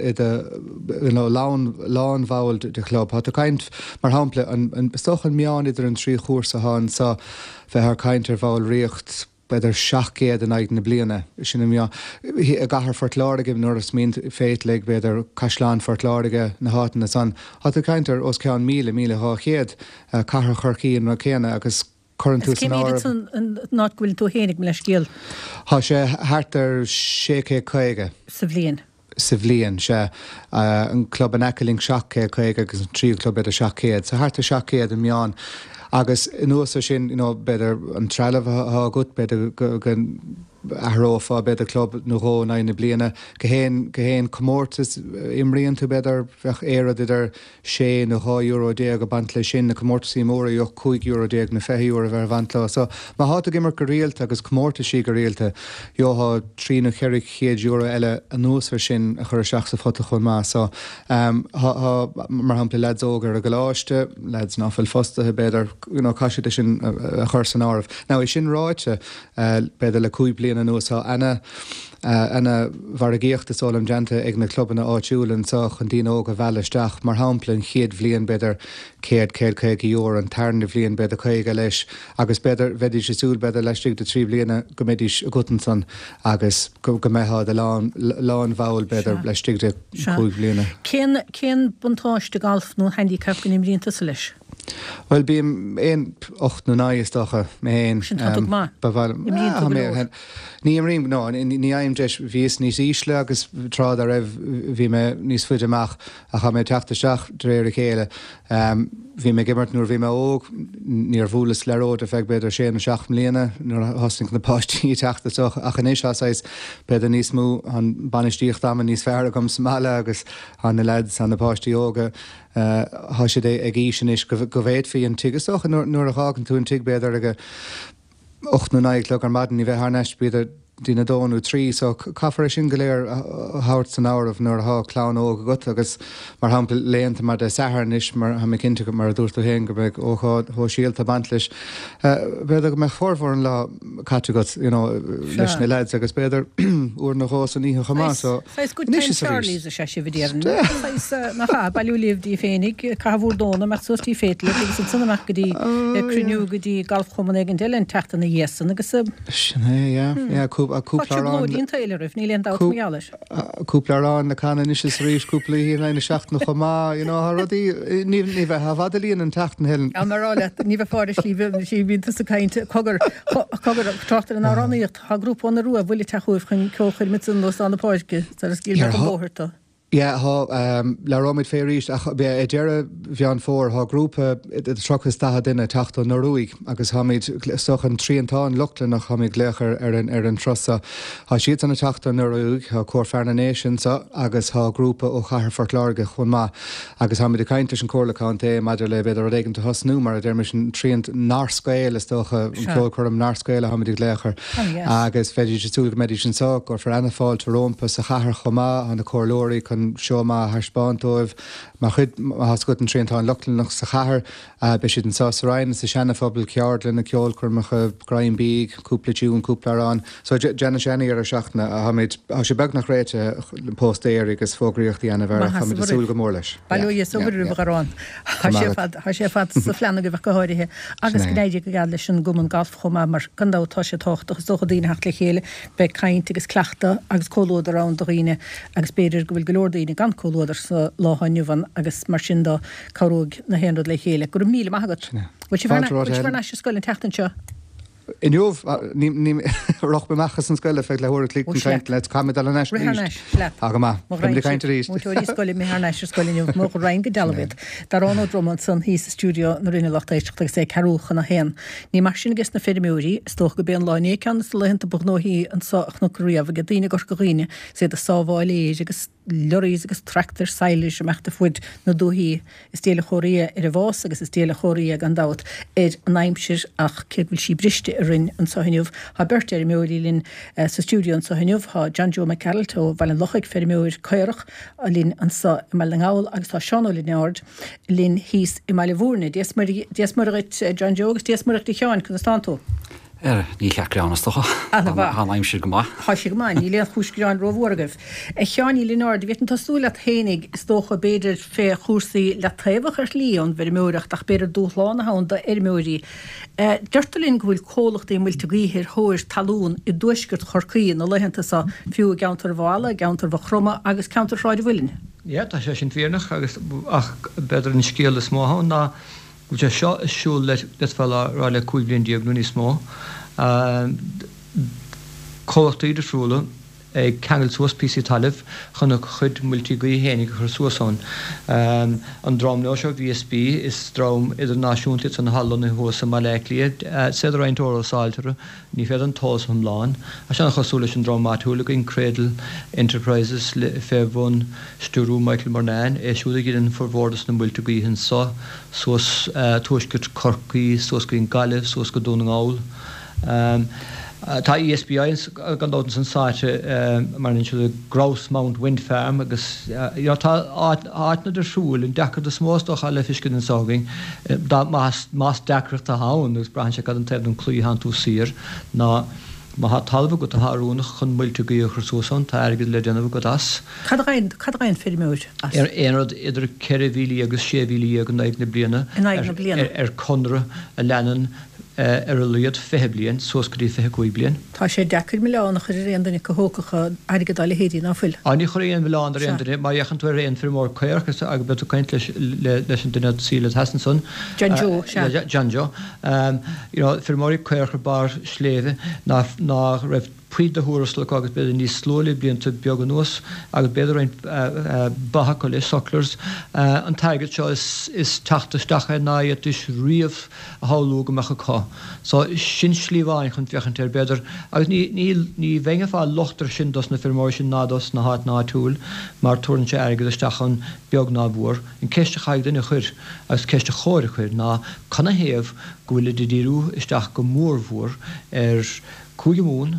methe lán bháil de club. Tá caint mar hampla an stochan meán idir an trí chósa há sa bheith ar caintar bháil riocht beidir 7 an aig na bliana sinna mé a gahar fortláige nuair is mín féitlig beidir caiisleán fortláige na hátan na san. Tá caintar os cean míle há chéad cahar chorcíín na chéana agus chuintú san ná bhfuil tú hénig leis cíal. Tá sé hátar 6 Sa bhblion. Sa bhblion se an club an ecaling 7 agus an trí club beidir 7 sa hátar 7 an meán. Agus nuasa sin beidir an treileh há gut beidir athrófá beidir club nó ró na bliana go héin commórtas imríonn tú beidir bheith éad idir sé nó €10 go bant le sin na commórtasí móra jo €5 na €10 bhar bhaintla. So má háta gimmar go réalta agus commórtasí go réalta joá trí na €100 eile an núsfar sin a chur seach sa fota chun má. So mar hampla ledógar a goláiste leds náfuil fostathe beidir caiisiide sin a chur san ámh. Ná is sin ráite beidir le 2 bliana nuas ana bhar a géocht is ólam deanta ag na clubbanna áitiúlan sa chun dín óga bheileisteach mar hamplann chiad bhlion beidir €100 an tarna bhlion beidir chuige leis agus beidir bheidir sé súil beidir leistigh de 3 bliana go méidir a gutanson agus go métha de lán bháil beidir leistigh de 2 bliana. Cén buntáiste galf nó handicap go imríonnta sa leis? Well bím éon 8 nó 9 stocha mé ní rim ná ní aim deis bhís níos ísle agus trád a raibh bhí me níos fuide amach a cha mé teachta seach dréir a chéile. Bhí me gimmart nuair bhí me óg níor bhúlas leród a feith beidir sé an 7 mbliana nuair hosting na páistí teachta soch a chanéis áis beidir níos mú an banistíocht am níos fearr gom Somália agus an na leid an na páistí óga há sé ag ísin is go bhéad fhí an tugus soch nuair a chágan tú an tuig beidir aga 8 nó 9 le ar madan í bheith neist beidir dína 2 nó 3 so caafar sin go léir hairt san ámh nuair há chlán óga gut agus mar hampla léanta mar de saharnis mar ha me cinnte go mar dúirtú héin go beh óád ó síalta bantlis. Beidir go me forhór an lá categat leis na leid agus beidir úr na hós an íhe chamá so Charlie a sé bhdéan nach bailúléomhdí fénig cabhúr dóna me sotí fétla agus an sanach godí cruú godí galfchoman gin deile teachta na dhéan agus Cúplarán na canan is rís cúpla hí na seach na chamá rodí ní bheith ha bhadalíon an teachtan helan. Amarráile ní bheith fáir sí ví a caiinte cogur tratar an áráníocht ha grúpá na ruúa bhfuil teúh chun ceir mit an los an na páisce ar a scíil bóthirta. Ja, le romid fééis be e dére bhean fór há grúpa trochas stathe duine teachta na ruúig agus haid soch an tríontáin luchtlan nach haid léchar ar an trosa. Tá siad anna teachta na ruúig há cór Fearna Nations agus há grúpa ó chahar fortláge chun má agus haid a caiinte an cólaán é maidir le beidir réigen to hasnú mar a d dermis tríont nárscéil is docha an chum nárscéile haid léchar agus féidir tú medicine sa or for anna fáil rompa sa chahar chomá an na cólóí chun seo má thspáintóibh má chud has go an tríontáin luchtlan nach sa chahar be siad an sásaráin sa seanna fphobal ceart lena ceol chuirmacha Graim Bíg, cúpla dún cúplarán. So Jenna Shenny ar a seachna a haid sé beg nach réite postéir agus fógraíochttaí ana bhar haid asúil go mór leis. Bailú sobarú garrán. Tá sé fad sa fleanna go bheith go háirithe agus gnéidir go gael leis an gumann galf chomá mar gandátá sé tocht agus docha dtíine hecht le chéile be caiint agus cleachta agus cólódar an doghine agus beidir go bhfuil golódaíine gan cólódar sa láhainniuhan agus mar sin dá caróg na héanrad le chéile gur míle maigat. Bhil bhar se scoilinn teachtan seo? In Jomh ní roch bemachchas an scoile feith le thuir clic caiint le camid an neis scoil mé neis scoilniuh mó rein go delabid. Darrán Drummond san hí sa stúdio na rinne lechtéisteach sé carúchan na hen. Ní mar sin gus na féidirmúí stoch go ben láine cean le hinta bugnóí an soach na riamh go dtíine go goghine sé a sábháil agus loríís agus tractor sailis meachta fuid na dúhíí is téle choí ar a bhás agus is téle choí an dát an aimimsir ach céhfuil sí briste a rinn an sahinniuh ha bertir méolílinn sa stúdio an sahinniuh ha John Joe McCarroll ó bhil an lochaig ferméir coirech a lín an sa i meile ngáil agus tá seanolíneard lín híos i meile bhúrne Díasmarit John Joe agus díasmarit i teáin chun stantó. Ní cheachleánnastocha aimim si go má. Tá si go má, ní léon chúsgráin rohórgah. Cheání línáir, bhí an tasúla hénig is dócha beidir fé chúsaí le taobhach ar líon bhar múireach ach beidir dúchlána hán da múirí. Deirtalín go bhfuil cólachtaí muilte gíhir thóir talún i dúisgurt chorcaíon a leihananta sa fiú geantar bhála, geantar bh chroma agus counter ráid bhfuilin. Ja, tá sé sin féarnach agus ach beidir an scéal is mótha ná Which is sure let fella ráile cúiglíonn diagnúní smó. Cóachtaí de trúla ag ceangail suas písí talamh chuna chud multigaí hénig chu suasán. An drám nó seo VSB is drám idirnáisiúnta an hallan na thuasa má leicliad séidir ein tóra sáiltere ní féad an tás an láin. A seanna chosúla an drám máthúla in Cradle Enterprises féhún stúrú Michael Marnain siúla gin forhórdas na multigaí hin sa suas tuaiscut corcaí, suas go in galibh, suas go dúna ngáil. Tá ESBI gan dátan san sáte mar ninse Grouse Mount Wind Farm agus tá áitna de súil in dechar de smóstoch a le fiscin an ságaing dá más decreacht a hán agus brean se an tebn clúí han tú sir ná má ha talbh go a háúnach chun muilte go chu súsan tá agad le déanamh go as. Cad rain féidirmúid? Éonrad idir 4,000 agus 6,000 an 9 bliana ar conra a lenan liad 5 blian, sos go dtí 5 blian. Tá sé 10 milliún chu réanana go hócacha aige dála héí ná fuil. Aní choíon bhán réanana, má dhéchan tú réon fir mór chuirchas ag be caiint leis an duine síle Hassanson. John Joe. Fir mórí chuircha bar sléve ná raibh puid de húrasla agus beidir níos slóla blianta beag an nuas agus beidir ein bahacha le soclers an taigeit seo is teachtasteach ná is riamh a háúga mecha cá. So sin slíháin chun fiochan ar beidir agus ní bhenge fá lochtar sin dos na firmóir sin nádos na háit ná túil mar túrann sé aige stachan beag ná bhór in ceiste chaig duna chuir agus ceiste chóir chuir ná canna héamh gohfuil de díú isteach go mórmhór cúgamún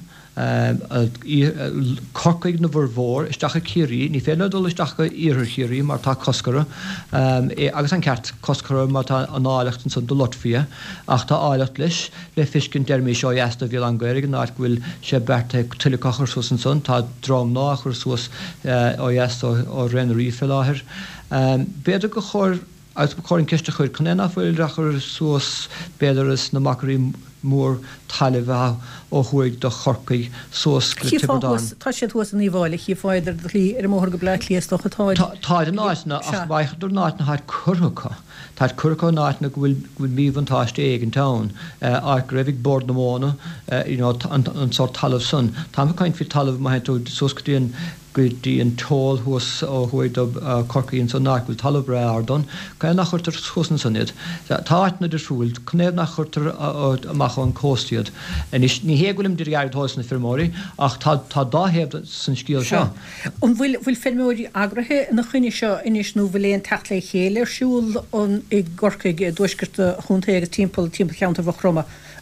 corcaig na bhór isteach cíirí, ní féna dul isteach íhir chéirí mar tá coscara agus an ceart coscara mar tá an áileachtain san do Lotfia ach tá áilecht leis le fiscin dermí seo easta bhí an gairig náid bhfuil sé berte tuileachar sos an son, tá drám náchar sos ó easta ó rénarí fel láthir. Beidir go chóir choirn ceiste chuir chunéna bhfuil rachar sos beidir is na macarí mór talamh ó chuig do chorcaí sós Tibedáin. Tá sé thuas an níháile hí fáidir lí mór go bleit líostoch atáid. Táid an náitna ach bhaidir náitna háid curthacha. Táid curtha náitna bhfuil míomhantáiste éigen tán ag raibh bord na móna an sort talamh sun. Tá caiint fi talamh mai tú soscatíon gudí an tóil thuas ó chuid corcaíonn san náhfuil talamh bre ardon, ga nach chuirtar chusan sanid. Táitna de súil, chunéad nach chuirtar amach an cóstiad. Ní héhfuilm de geartáis na firmóí ach tá dáhéad san scíal seo. An bhfuil firmóí agrathe na chuine seo inis nó bhfuléon techt le chéile siúil an i gorcaig dúisgurt chuntaige timppla cheantar bh chroma.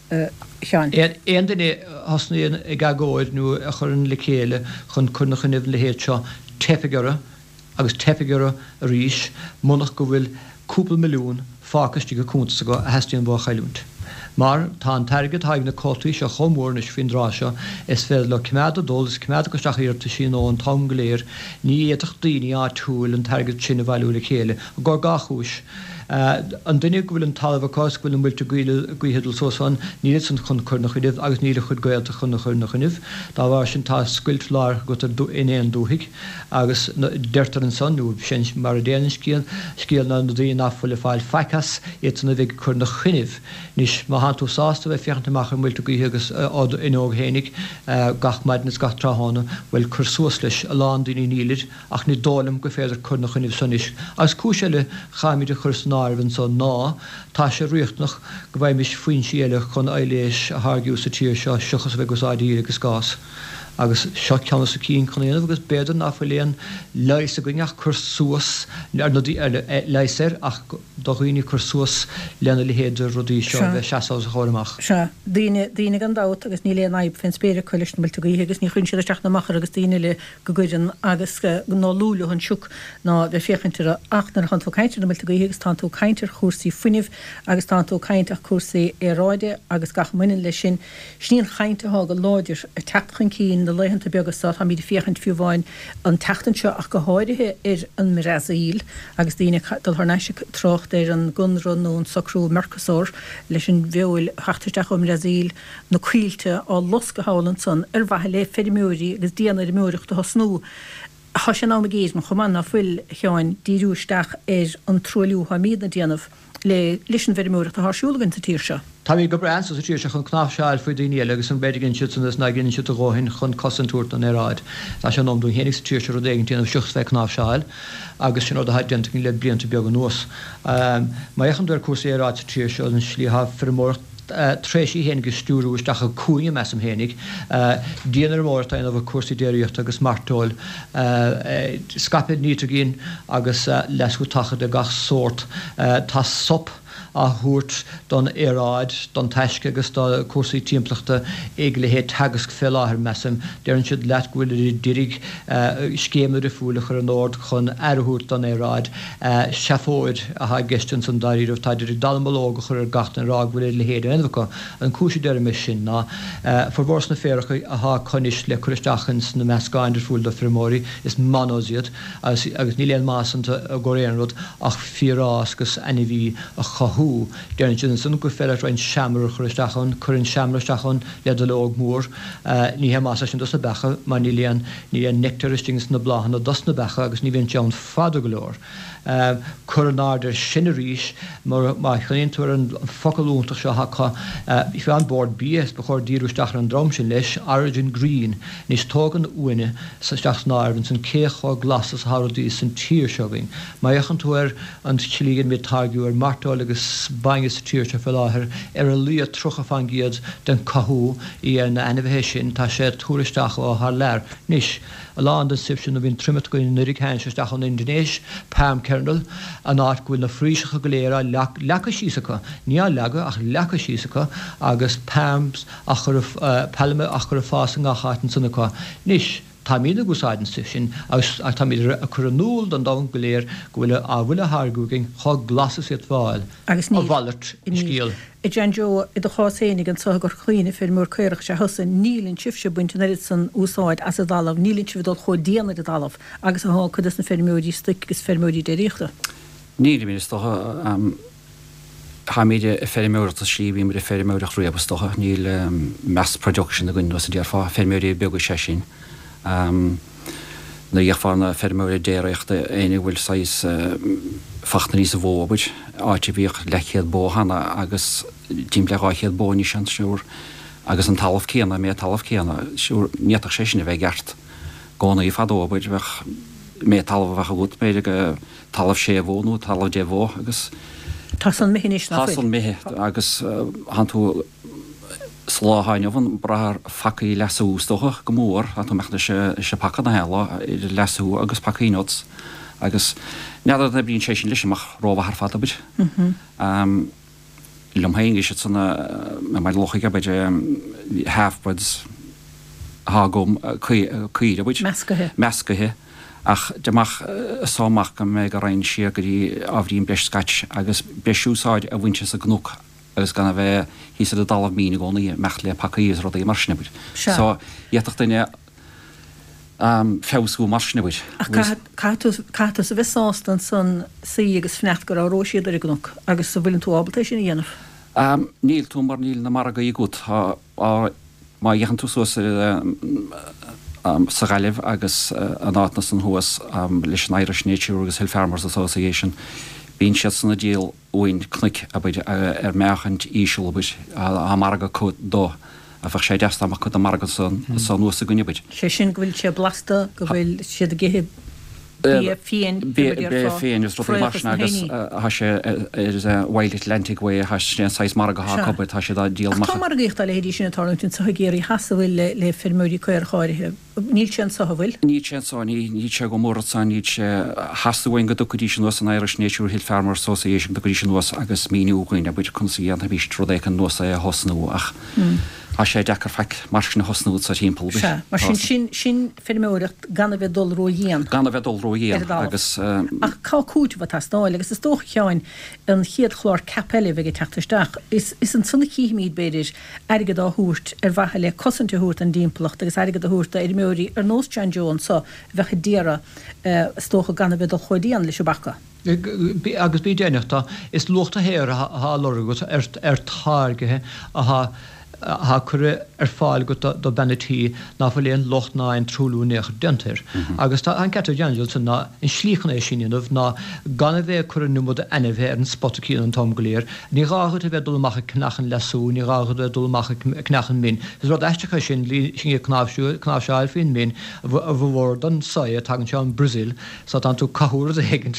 Éon duine hasnaíon i gagóid nó a chur an le chéile chun chunach chun le héad seo tepigara agus tepigara a ríis munach go bhfuil cúpla milliún fácastí go cúnta go a heistíon bh chailúnt. Mar tá an target haig na cótaí se chomórne fin rá seo is féidir le cimada dul is cimada go staíirta sin ó an tam goléir ní éach daoine á túil an target sinna bhú le chéile a gá gachúis. An duine go bhfuil an talamhás bhfuil an bhfuilte gcuihéadil sósan níiad san chun chuna chuidih agus níle chud goilta chuna chuna chunineh, Tá bhar sin tá scuilt láir go inéon dúthaigh agus deirtar an sanú sin mar a déanaan scíal na dtíí nachfuil fáil fechas éanna bhíh chuna chunineh. Nís má hanú sásta bheith fiantaach an bhfuilte gcuithegus inóg hénig gachmaid na gach tráhanna bhfuil chursúas leis a lán daoine níliid ach ní dálam go féidir chuna chunineh sanis. Agus cúise le chaimiide chursan Arvan so ná tá sé riochtnach go bhaid mis faoin síile chun éiléis a thgiú sa tíir seo suchas bheith gosáidí agus gás. Agus seo ceanna sa cín chunéanamh agus beidir ná fuléon leis a gneach chur suas leiser ach doghine chur suas leanna le héidir rodí seo bheith seaá a choramach. Se daine an dát agus ní le naib fin spéire chuilis na milta goí agus ní chun siad teach namachar agus daine le go gcuidan agus ná lúla an siúk ná bheith féchantar achnar an tú caiintir na milta goí agus tá tú caiintir chósaí funineh agus tá tú caiint ach chósaí ráide agus gach muine lei sin sníon chainte há go láidir a techchan cín na leihananta beagastá ha míidir fichant fiúháin an tetan seo ach go háirithe an Merasaíl agus daine dul thneise trocht an gunrun nó an socrú Mercosur leis an bheil heachtarteach am Merasaíl na cuiilte á los go hálan san bhathe le féidirmúí agus déanaar múireachta snú. Tá sé ná géis man chumán na fuil cheáin díúisteach an trúliú ha míad na déanamh le leis an féidirmúireachta thsúlagan sa tíir seo. Tá í go brean sa tíir se chun knáfseáil faoi daine agus an beidir ginn siúnas na ginn siú aráhin chun cosintúirt an éráid. Tá sé nómdú hénig sa tíir se ru dégin tíanamh siúcht feh knáfseáil agus sin a haident le blianta beag an nuas. Má echan dúir cuasa éráid sa tíir se an slítha firmórt tréisi hénig stúrú isteach a cúine me sem hénig. Díanaar mórta in bh cuasaí déiríocht agus martóil scapid níta ginn agus leisú tachad a gach sort tá sop a thuirt don éráid don teisce agus tá cuasaí timpplaachta ag le héad teagas fé láthir meam, déann siad leat gohfuil dirig scéimú a fúla chur an áard chun airthút don éráid sefóid a ha geistin san daíirh taidir dalmalóga chur ar gachtain rá bhfuil le héad enhacha an cúisi deir me sin ná forbós na féracha a ha conis le chuisteachchans na meascáindir fúil a firmóí is manóisiad agus níléon másanta a goréanrod ach fírás gus NV a chaú cathú dearna Johnson go féile rein seaamar chuiristechan chuann seaamristechan ledalóg mór ní he más sin dos na becha mar ní nectaristings na blahan na dos na becha agus ní bhíonn teann fada go leor. Coronáidir sinna ríis mar chuintúir an focalúntaach seo hacha i fé an board BS be chuir díúisteach an drom sin leis Origin Green níos tógan uine sa steach náirn san céchá glasas Harodí san tír seoing. Maichan túir an chilígan mé targiú martáil agus bangus tíirte fel láthir a lí trocha fan giad den cathú í an anmhé sin tá sé túiristeach ó th leir. Níis a lá an sib sin a bhín trimet goin nurig héinsteach an Indonéis, Pam Kernel, an áit gofuil na fríisecha go léir lecha sísacha, ní lega ach lecha sísacha agus Pams a chur palme a chur fás an gachaiten sannacha. Níis tá míad gosáidan sin agus tá míad a chur núl an dám go léir go bhfuil a bhfuil thgúgin chá glasas iad bháil agus ní bhallart scíal. I Janjo i do chásénig an so gur chuoine fir mór chuirech se hosa nílinn sifse buinte nerid san úsáid as a dalamh, nílinn si bhdul chó déana a dalamh agus a há chudas na fermódí stick agus fermódí de ríchta. Níl mí stocha ha méide fermór a slíbí mar fermóach ruúab stocha níl mass production a gunn was a dearfá fermóí begu sé sin. Na dhéchfarna fermóí déireachta éine bhfuil sais fachna níos a bhóbuid áte bhíoch lechéad bóhanna agus tím leáchéad bóní sin siúr agus an talamh céanna mé talamh céanna siúr níach sé sin a bheith gert gána í fadóbuid bheith mé talamh bheith a gút méide go talamh sé bhónú talamh dé bhó agus Tás an méis na Tás an méhe agus han tú sláhainehn brath facaí leústocha go mór a tú mechna se pacha na heile leú agus pacaínots agus neadar na bríonn sé sin leisimach róbh th fatabid. Lomhaing is sanna mai lochaige beidir halfbuds hágóm cuiide buid mescathe ach deach sáach go mé go rain si gurí áhríon beiscait agus beisiúsáid a bhainte a gnúc agus gan bheith hí a dalamh mína gcónaí mecht le pacaíos rud é mar snibid. Só dhéach daine féú mar snibid. Catas a bheitástan san sí agus fnecht gur áróisiad ar gnúc agus sa bhfuiln tú ábaltéis sin dhéanamh. Níl tú mar níl na mar go í gút má dhéchan tú suas sa galibh agus an áitna san thuas leis an Irish Nature agus Hill Farmers Association bíon siad sanna díal óin cnic a bid ar meachchant íisiúlbid a marga cód dó a bheith sé deasta amach chud a marga san nuas a gunnebeid. sé sin go bhfuil sé blasta go bhfuil siad a gihib féin is rud marna agus sé Wild Atlantic Way sé 6 marga hácabid tá sé díal Tá mar gécht a léidir sin atáún sa géirí hasasa bhfuil le firmúí chuir cháirithe. Níl sin sa bhfuil? Ní séáí ní sé go mórsa ní hasúhain go docudí sin was an Irish Nature Hill Farmers Association do sin was agus míúgain a bud chunsaí an bhí trodéich an nuasa a hosnú ach. A sé dechar feic mar sin hosnút sa timppla. Mar sin firmúirecht ganna bheith dul roiíon. Ganna bheith dul roiíon agus ach cá cút bh tá stáil agus is dócha teáin an chiad chlár capelle bheith tetaisteach. Is an sunna cíimiid beidir aige dá thuút ar bhathe le cosanta thuút an dímpplacht agus aige a thuúta ar méí ar nós John Jones sa bheitcha díra tócha ganna bheith do chuidíon leis bacha. Agus bí déineachta is luchta héir há loragat ar táirgethe a chur ar fáil go do benetí ná bhfuil éon locht ná an trúlúnéach dentir. Agus tá an cetar Daniel ná in slíchan é sinanamh ná gan bheith chur numod enbheith ar an spotaí an tom goléir, ní rágad a bheith dulach knachan lesú, ní rágad a dulach knachan min. Is rud eistecha sin sin knáfseáil fin min a bhór don saia tagan se an Brasil sa an tú caúr a hegant.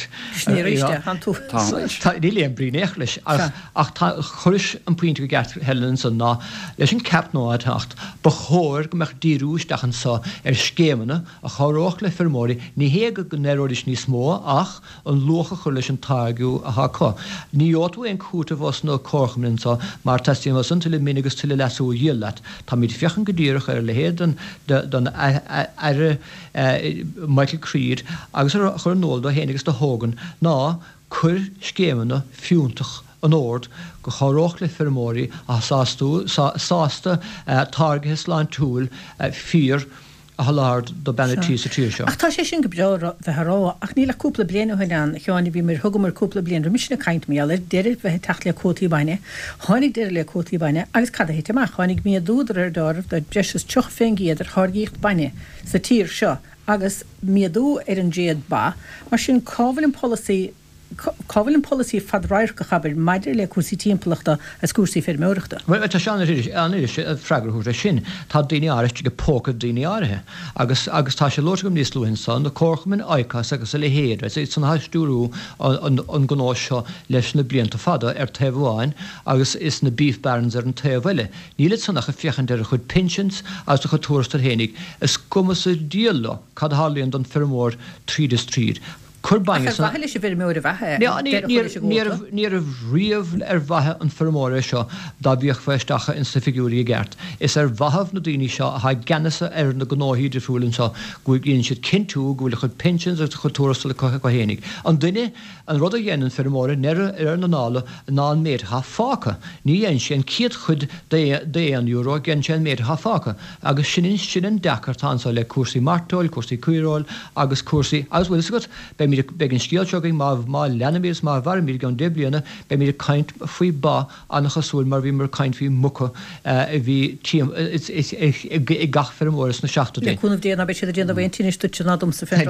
Ní léon brínéach leis ach churis an puinte go gert helen san ná leis an cap nóátacht ba chóir go meach díúisteachan sa ar scémanna a choróch le firmóí ní héga go neróiris ní smó ach an locha chu leis an tágiú a háá. Ní ótú an cúta bhs nó cóchamlinn sa mar testíon was an tuile minigus tuile lesú dhélat. Tá míid fiochan go ddíireach ar le héad don Michael Creed agus chur nóil do héanagus do hógan ná chur scémanna fiúntach an ord go choróch le firmóí a sásta targethes lein túil fír a halard do benna tí sa tíir seo. Ach tá sé sin go breá bheithrá ach ní le cúpla bliana chuán cheánna bhí mar thugam mar cúpla blian misna caiint mé le deidir bheit techt le cótaí baine, tháinig deidir le cótaí baine agus cadhéite amach chuinnig mí dúdar dámh de breis tuch féngiad ar thgéocht baine sa tír seo agus miadú ar an géad ba, mar sin cábhailin policy fadráir go chabir maidir le cuasí timpplaachta as cuasaí fir méireachta. Well tá sean freigrúir sin tá daine áirte go póca daine áirithe agus tá sé lóir gom níos luúin san na cóchamin aicas agus le héad san haistúrú an gná seo leis na blianta fada ar taobháin agus is na beef barons ar an taobhile. Níle sannach a fiochan ar chud pensions as do chu túirtar hénig is cumas a díalla cad hálaíonn don firmór tríd is tríd. Bhile sé bhir mór a bhethe. Níor a riamh ar bhathe an firmóra seo dá bhíoh feisteacha in sa figúí gceart. Is ar bhathah na daoine seo a ganasa ar na gnáthíidir fúlann seo go gíonn siad cinú go bhfuil chud pensions ar chu túrastal go hénig. An duine an rud a dhéanaan firmóra nera ar na nála ná méid ha fáca. Ní dhéann sé an ciad chud €1 gin sé méid ha fáca. Agus sin dechar tánsá le cuasaí martóil, cuasaí cuiráil agus cuasaí agus bhfuil go begin scialteogaí má lenamíos má bhar mí gan déblianana be mí caiint faoi ba anna chasúil mar bhí mar caiint bhí mucha bhí tíam i gach firmóras na seachta dé. Cúnmh déana be sé déana bhéon tíine stúte nádum sa fé.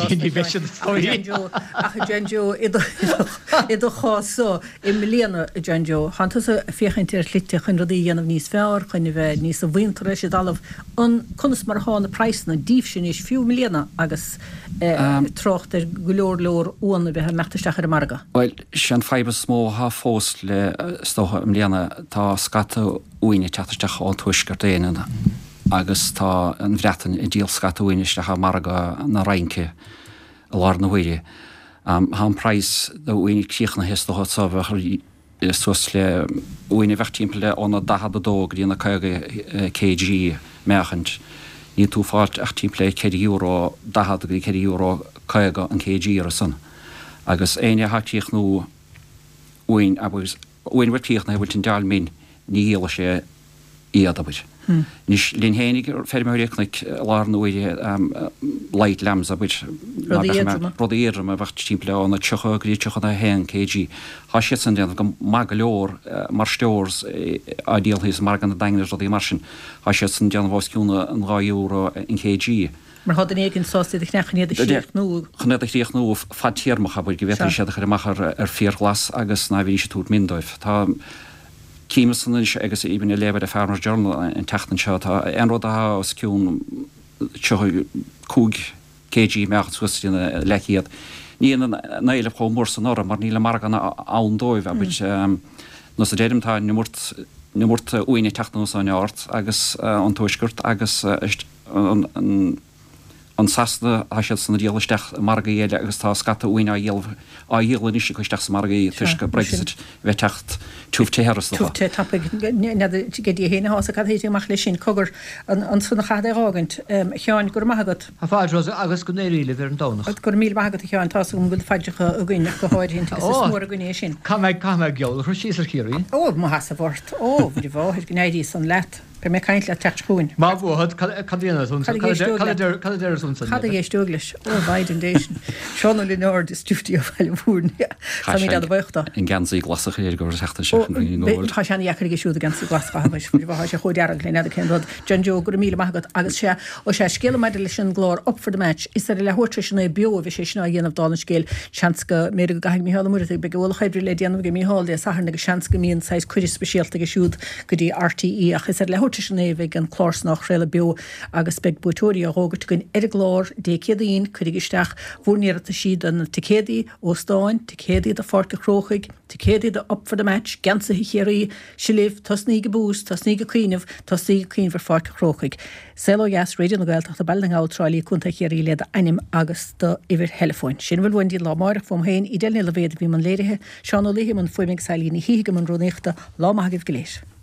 Genjo i do cháá i milléana i Genjo hananta a féchaintíir lite chun rodí dhéanamh níos fearr chuine bheith níos a bhaintar sé dalamh an chunas mar hána preisna díobh sin is fiú milléana agus trocht ar golóor óna bheit mechttaisteach ar marga. Well, sin feibe smó ha fós le stocha mléana tá scata uine teachtarteach á tuisgur déanana agus tá an bhreatan i díal scata uineisteach marga na reince a lár na huiire. Há preis do uine cíochna histocha sa bheith sus le uine bhechttíimpe le óna dahadadó díonna caiga kg meachant. Ní tú fáilt ach tíimplé €100 dahadagaí €100 caiga an kg ar san. Agus aine hátíoch nó uin agus uin bhtíoch na bhfuil tin deal mín ní héala sé iad abid. Nís lín hénig fermóíochnig lár nóide leit lems abid rodíirm a bhacht tíimple an na tuchaí na hen kg. Há sé san déanamh go mag leor mar steors a díalhís mar an na dainir rodí mar sin. Há sé san deanamh bhásciúna an €2 in kg. Mar had an éigen sásta nechannéad nó. Chnéad chríoch nó fatíarmach bud go bhéidir sé chuachar ar fíorglas agus na bhí sé túd mindóibh. Tá Címasan agus íbn lebeid a Farmers Journal in teachtan seo tá anrod a ciún cúg kg meach suastína lechiad. Ní naile chó mór san ára mar níle mar an án dóibh a bit nos a déidirmtá nimúrt uine teachtan san áirt agus an tuisgurt agus an sasna a sé san díalaisteach marga éile agus tá scata uine a dhéal níos chuisteach sa marga í tuisce Brexit bheith techt túfte heras. Túfte tapig gedí héna há a cadhéidir amach lei sin cogur an sunna chada ágant cheáin gur maigad. A fáid agus go néíle bhar an dánach. Gur mí maigad a cheáin tá go bhfuil feidecha a gine go háid mór a gné sin. Caime geol chu síar chéirí? Ó má has a bhort bhí bháir gnéirí san leat. Pe mé caiint le techtún. Má bhd cadíanaún géistúglis ó Bidendation. Seán lí nóir is stúftí a bhile bhún mí a bhachta. In gansaí glasach éir go seachta Tá seanna echar siúd gan glaschahabis bhá sé chuidear léna cin rud Genjo gur mí maigad agus sé ó sé scéile meidir lei sin glár op for the match is le thuirte sinna bio bhí sé sinna dhéanamh dána scéil seanca mé go gaith míála muir be bhil chaidir le déanamh go míáil a sana go seanca míon 6 chuidir speisialta go siúd go dtí RTE ach is le Tisnévig an chlás nach réile bio agus beg butóí a rógat gunn glár décédaín chuigisteach bhúrnéar a siad an ticédaí óstáin, ticédaí a forca crochaig, ticédaí a up for the match, gansa chéirí silih tasní go bús, tasní go cuiineh, tasní go cuiin for forca crochaig. Selo gas radio na gailteach a balling áráí chunta chéirí le anim agus do iwwer telefóin. Sin bhfuil bhain dí lámáireach fóm héin i déilna le bhéad bhí man léirithe, seán ó léhé man foiimig sailíní hiige man rónéachta lámaithagah goléis.